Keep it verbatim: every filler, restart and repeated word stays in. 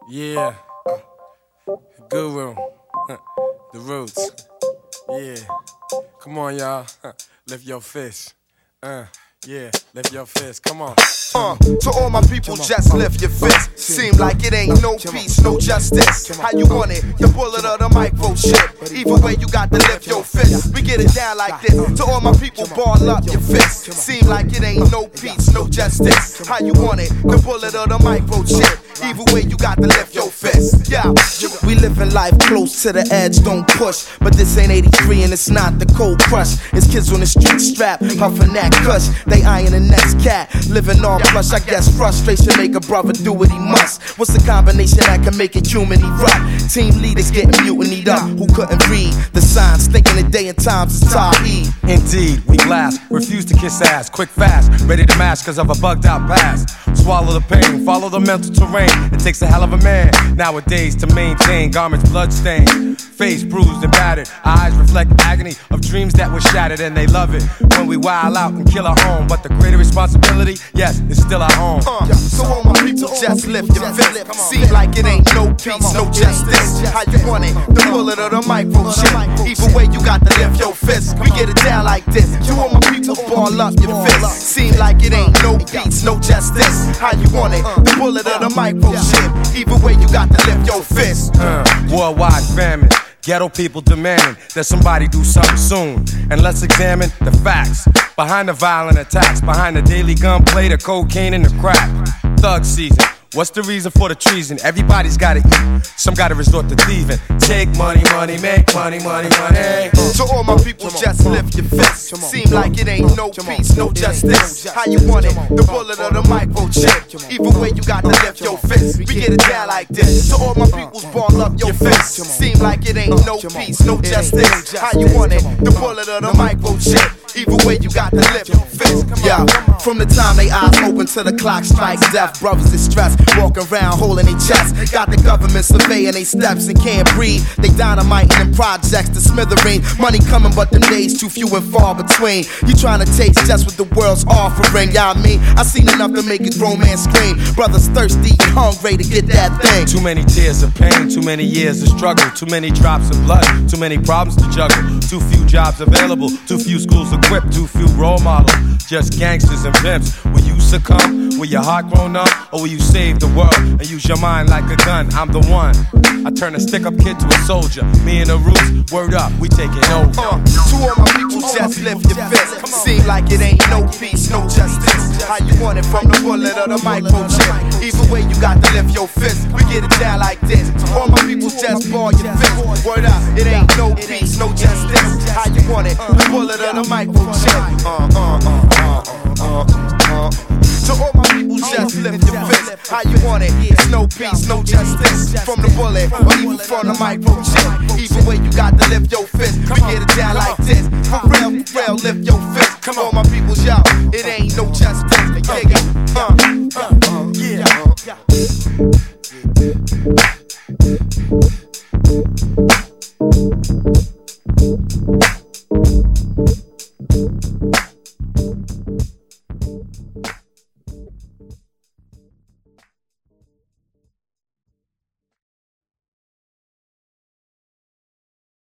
Yeah, Guru, the Roots. Yeah, come on, y'all. Lift your fist. Uh, yeah, lift your fist. Come on. Uh, to all my people, just lift your fist. Seem like it ain't no peace, no justice. How you want it? The bullet or the micro shit. Either way, you got to lift your fist. We get it down like this. To all my people, ball up your fist. Seem like it ain't no peace, no justice. How you want it? The bullet or the micro shit. Either way, you got to lift your fist. Yeah, we living life close to the edge, don't push. But this ain't eighty-three and it's not the cold crush. It's kids on the street strap, puffin' that kush. They eyeing the next cat, living all plush. I guess frustration make a brother do what he must. What's the combination that can make a human erupt? Team leaders getting mutinied up, who couldn't read the signs, thinking the day and times is Tahi. Indeed, we blast, refuse to kiss ass, quick fast, ready to mash cause of a bugged out past. Swallow the pain, follow the mental terrain. It takes a hell of a man nowadays to maintain garments bloodstained, face bruised and battered. Eyes reflect agony of dreams that were shattered, and they love it when we wild out and kill our own. But the greater responsibility, yes, it's still our own. Uh, so all my people, just lift your fist. Seem like it ain't no peace, no justice. How you want it? The bullet or the micro shit. Either way, you got to lift your fist. We get it down like this. To all my people, ball up your fist. Seem like it ain't no peace, no justice. How you want it? The bullet or the micro shit. Either way, you got to lift your fist. Uh, worldwide famine. Ghetto people demanding that somebody do something soon. And let's examine the facts behind the violent attacks, behind the daily gunplay, the cocaine and the crack. Thug season. What's the reason for the treason? Everybody's gotta eat, some gotta resort to thieving. Take money, money, make money, money, money. To all my people, just lift your fist. Seem like it ain't no peace, no justice. How you want it? The bullet or the micro chip. Either way, you got to lift your fist. We get it down like this. To all my peoples, ball up your fist. Seem like it ain't no peace, no justice. How you want it? The bullet or the micro chip. Either way, you got to lift your fist. Yeah, from the time they eyes open to the clock strikes death, brothers in stress, walking around holding their chest. Got the government surveying their steps and can't breathe. They dynamite in projects to smithereen. Money coming, but the days too few and far between. You trying to taste just what the world's offering, y'all I mean? I seen enough to make a grown man scream. Brothers thirsty and hungry to get that thing. Too many tears of pain, too many years of struggle, too many drops of blood, too many problems to juggle, too few jobs available, too few schools equipped, too few role models, just gangsters and pimps. Will you succumb? Will your heart grow numb? Or will you save the world and use your mind like a gun? I'm the one. I turn a stick-up kid to a soldier. Me and the Roots, word up, we taking over. Uh, to all my people, just lift your fist. Seem like it ain't no peace, no justice. How you want it? From the bullet or the micro chip. Either way, you got to lift your fist. We get it down like this. To all my people, just ball your fist. Word up, it ain't no peace, no justice. How you want it? The bullet or the micro chip. Uh, uh, uh, uh, uh, uh, uh. To all my people, just lift your fist. How you want it? It's no peace, no justice. From the bullet or even from the micro chip. Either way, you got to lift your fist. We get it down like this. For real, for real, lift your fist. Come on, my people, y'all. It ain't no justice.